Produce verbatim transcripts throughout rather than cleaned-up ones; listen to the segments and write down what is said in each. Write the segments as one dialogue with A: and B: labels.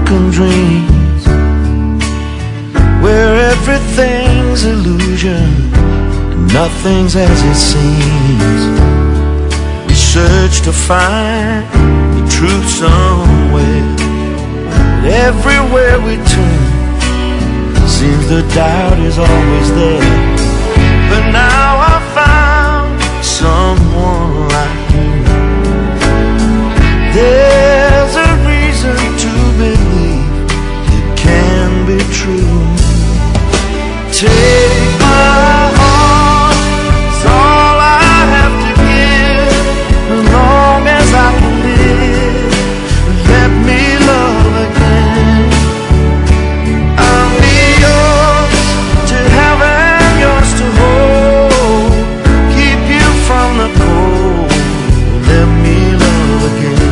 A: broken dreams, where everything's illusion and nothing's as it seems. We search to find the truth somewhere, but everywhere we turn, seems the doubt is always there. But now I found someone like you. There's a reason to believe it can be true. Take my heart, it's all I have to give. As long as I can live, let me love again. I'll be yours to have and yours to hold, keep you from the cold, let me love again.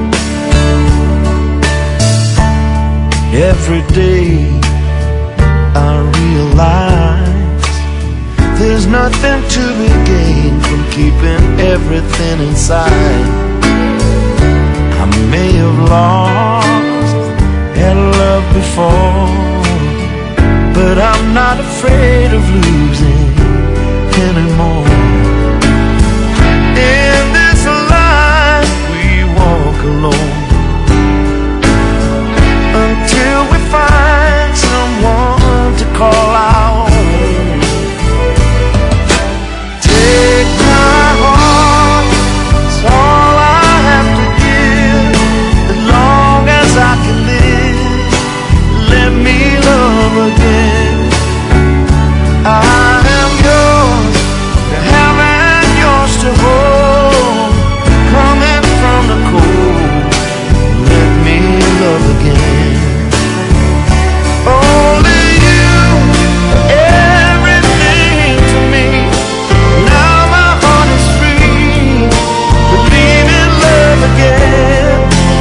A: Every day I realize there's nothing to be gained from keeping everything inside. I may have lost and loved before, but I'm not afraid of losing anymore. In this life we walk alone until we find someone to call our own. Take my heart, it's all I have to give. As long as I can live, let me love again. I am yours to have and yours to hold, coming from the cold, let me love again. Only you, everything to me. Now my heart is free, believe in love again.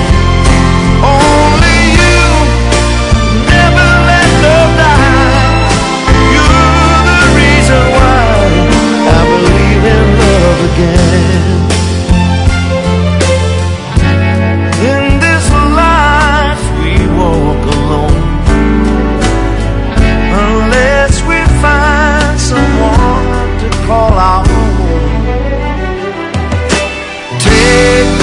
A: Only you, never let love die. You're the reason why I believe in love again. In this life we walk alone, unless we find someone to call our own. Take